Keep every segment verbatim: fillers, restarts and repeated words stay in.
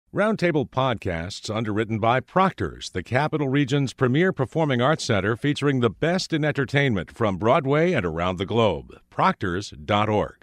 Roundtable Podcasts, underwritten by Proctor's, the Capital Region's premier performing arts center featuring the best in entertainment from Broadway and around the globe. Proctors dot org.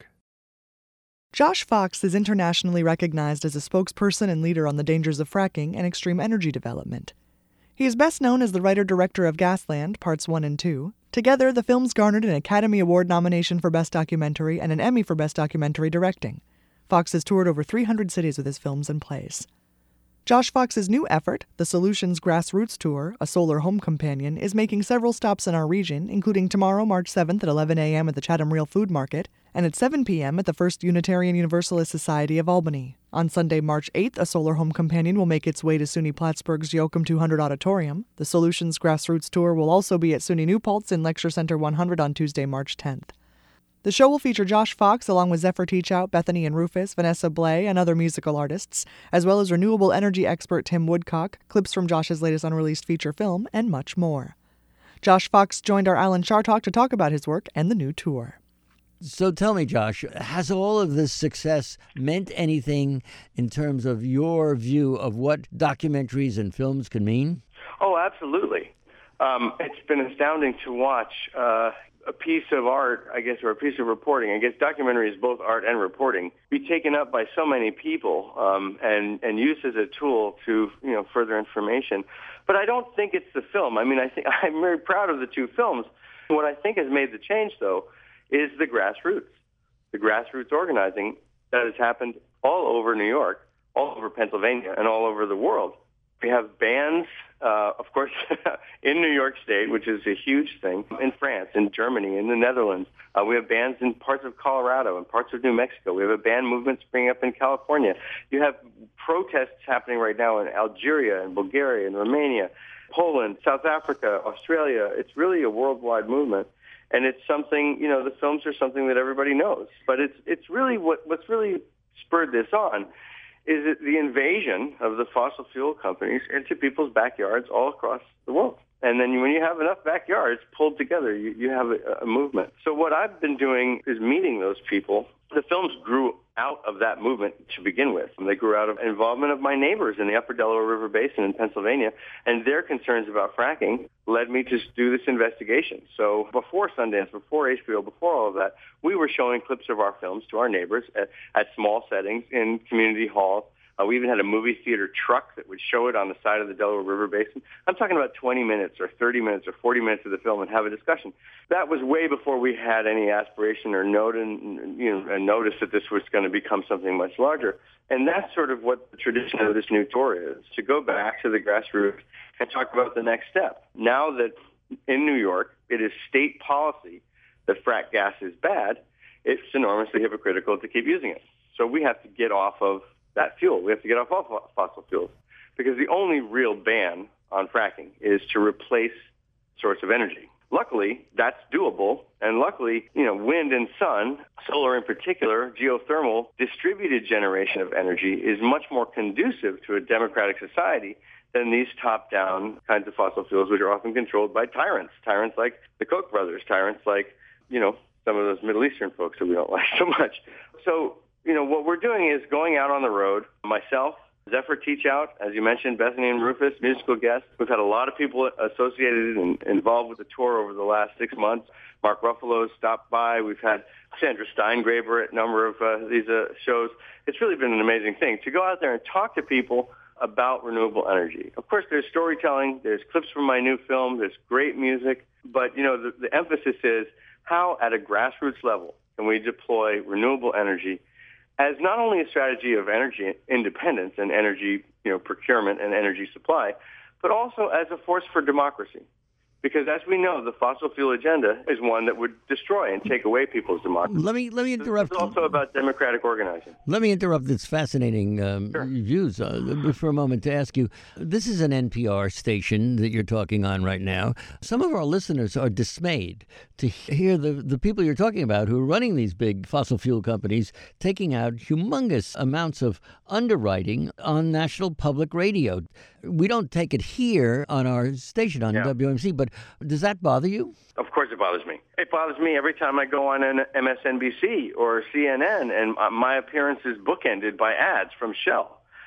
Josh Fox is internationally recognized as a spokesperson and leader on the dangers of fracking and extreme energy development. He is best known as the writer-director of Gasland, Parts one and two. Together, the films garnered an Academy Award nomination for Best Documentary and an Emmy for Best Documentary Directing. Fox has toured over three hundred cities with his films and plays. Josh Fox's new effort, the Solutions Grassroots Tour, a solar home companion, is making several stops in our region, including tomorrow, March seventh at eleven a.m. at the Chatham Real Food Market, and at seven p.m. at the First Unitarian Universalist Society of Albany. On Sunday, March eighth, a solar home companion will make its way to SUNY Plattsburgh's Yoakum two hundred Auditorium. The Solutions Grassroots Tour will also be at SUNY New Paltz in Lecture Center one hundred on Tuesday, March tenth. The show will feature Josh Fox along with Zephyr Teachout, Bethany and Rufus, Vanessa Blay, and other musical artists, as well as renewable energy expert Tim Woodcock, clips from Josh's latest unreleased feature film, and much more. Josh Fox joined our Alan Chartalk to talk about his work and the new tour. So tell me, Josh, has all of this success meant anything in terms of your view of what documentaries and films can mean? Oh, absolutely. Um, it's been astounding to watch uh, a piece of art, I guess, or a piece of reporting. I guess documentary is both art and reporting, be taken up by so many people um, and, and used as a tool to, you know, further information. But I don't think it's the film. I mean, I think I'm very proud of the two films. What I think has made the change, though, is the grassroots, the grassroots organizing that has happened all over New York, all over Pennsylvania, and all over the world. We have bands, uh, of course, in New York State, which is a huge thing, in France, in Germany, in the Netherlands. Uh, we have bands in parts of Colorado and parts of New Mexico. We have a band movement springing up in California. You have protests happening right now in Algeria and Bulgaria and Romania, Poland, South Africa, Australia. It's really a worldwide movement. And it's something, you know, the films are something that everybody knows. But it's it's really what what's really spurred this on is it the invasion of the fossil fuel companies into people's backyards all across the world. And then when you have enough backyards pulled together, you, you have a, a movement. So what I've been doing is meeting those people. The films grew out of that movement to begin with. They grew out of involvement of my neighbors in the upper Delaware River Basin in Pennsylvania, and their concerns about fracking led me to do this investigation. So before Sundance, before H B O, before all of that, we were showing clips of our films to our neighbors at, at small settings in community halls. Uh, we even had a movie theater truck that would show it on the side of the Delaware River Basin. I'm talking about twenty minutes or thirty minutes or forty minutes of the film and have a discussion. That was way before we had any aspiration or note and, you know, and notice that this was going to become something much larger. And that's sort of what the tradition of this new tour is, to go back to the grassroots and talk about the next step. Now that in New York it is state policy that frack gas is bad, it's enormously hypocritical to keep using it. So we have to get off of that fuel. We have to get off all fossil fuels because the only real ban on fracking is to replace source of energy. Luckily, that's doable, and luckily, you know, wind and sun, solar in particular, geothermal, distributed generation of energy is much more conducive to a democratic society than these top-down kinds of fossil fuels, which are often controlled by tyrants, tyrants like the Koch brothers, tyrants like, you know, some of those Middle Eastern folks that we don't like so much. So, you know, what we're doing is going out on the road, myself, Zephyr Teachout, as you mentioned, Bethany and Rufus, musical guests. We've had a lot of people associated and involved with the tour over the last six months. Mark Ruffalo's stopped by. We've had Sandra Steingraber at a number of uh, these uh, shows. It's really been an amazing thing to go out there and talk to people about renewable energy. Of course, there's storytelling. There's clips from my new film. There's great music. But, you know, the, the emphasis is how, at a grassroots level, can we deploy renewable energy as not only a strategy of energy independence and energy, you know, procurement and energy supply, but also as a force for democracy. Because as we know, the fossil fuel agenda is one that would destroy and take away people's democracy. Let me let me interrupt. It's also about democratic organizing. Let me interrupt this fascinating um, Sure. views uh, for a moment to ask you. This is an N P R station that you're talking on right now. Some of our listeners are dismayed to hear the, the people you're talking about who are running these big fossil fuel companies taking out humongous amounts of underwriting on national public radio. We don't take it here on our station on Yeah. W M C, but does that bother you? Of course it bothers me. It bothers me every time I go on an M S N B C or C N N and my appearance is bookended by ads from Shell.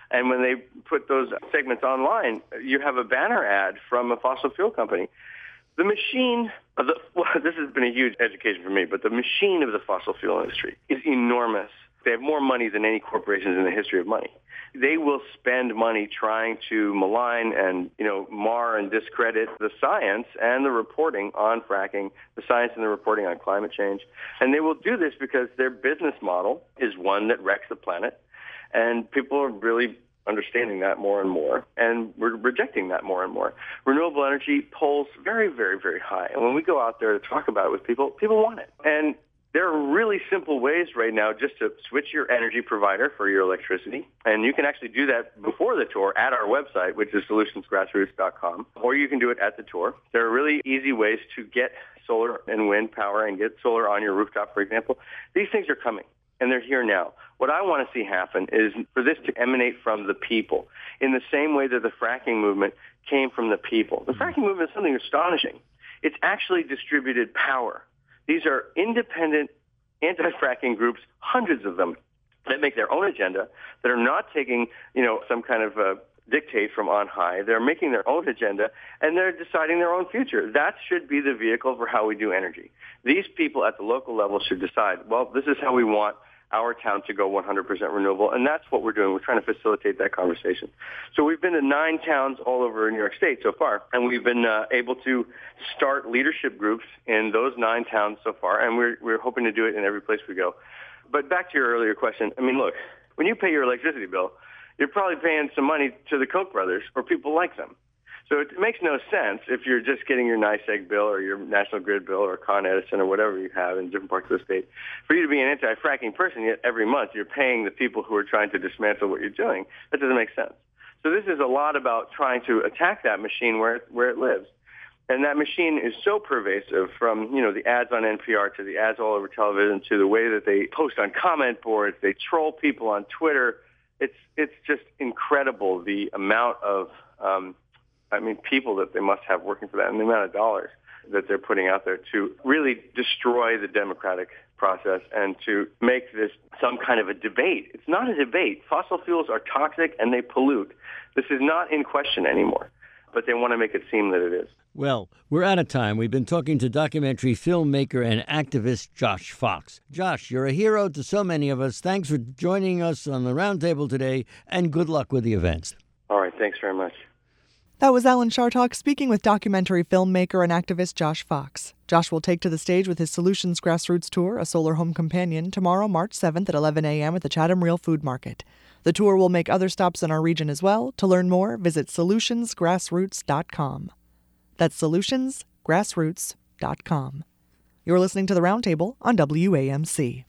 And when they put those segments online, you have a banner ad from a fossil fuel company. The machine of the, well, this has been a huge education for me, but the machine of the fossil fuel industry is enormous. They have more money than any corporations in the history of money. They will spend money trying to malign and, you know, mar and discredit the science and the reporting on fracking, the science and the reporting on climate change. And they will do this because their business model is one that wrecks the planet. And people are really understanding that more and more, and we're rejecting that more and more. Renewable energy polls very, very, very high. And when we go out there to talk about it with people, people want it. And there are really simple ways right now just to switch your energy provider for your electricity. And you can actually do that before the tour at our website, which is solutions grassroots dot com, or you can do it at the tour. There are really easy ways to get solar and wind power and get solar on your rooftop, for example. These things are coming, and they're here now. What I want to see happen is for this to emanate from the people in the same way that the fracking movement came from the people. The fracking movement is something astonishing. It's actually distributed power. These are independent anti-fracking groups, hundreds of them, that make their own agenda, that are not taking, you know, some kind of uh, dictate from on high. They're making their own agenda, and they're deciding their own future. That should be the vehicle for how we do energy. These people at the local level should decide, well, this is how we want our town to go one hundred percent renewable, and that's what we're doing. We're trying to facilitate that conversation. So we've been to nine towns all over New York State so far, and we've been uh, able to start leadership groups in those nine towns so far, and we're, we're hoping to do it in every place we go. But back to your earlier question, I mean, look, when you pay your electricity bill, you're probably paying some money to the Koch brothers or people like them. So it makes no sense if you're just getting your NYSEG bill or your National Grid bill or Con Edison or whatever you have in different parts of the state, for you to be an anti-fracking person, yet every month you're paying the people who are trying to dismantle what you're doing. That doesn't make sense. So this is a lot about trying to attack that machine where it, where it lives. And that machine is so pervasive, from, you know, the ads on N P R to the ads all over television to the way that they post on comment boards, they troll people on Twitter. It's it's just incredible the amount of um, I mean, people that they must have working for that, and the amount of dollars that they're putting out there to really destroy the democratic process and to make this some kind of a debate. It's not a debate. Fossil fuels are toxic and they pollute. This is not in question anymore, but they want to make it seem that it is. Well, we're out of time. We've been talking to documentary filmmaker and activist Josh Fox. Josh, you're a hero to so many of us. Thanks for joining us on the roundtable today, and good luck with the events. All right. Thanks very much. That was Alan Chartock speaking with documentary filmmaker and activist Josh Fox. Josh will take to the stage with his Solutions Grassroots Tour, A Solar Home Companion, tomorrow, March seventh at eleven a.m. at the Chatham Real Food Market. The tour will make other stops in our region as well. To learn more, visit solutions grassroots dot com. That's solutions grassroots dot com. You're listening to The Roundtable on W A M C.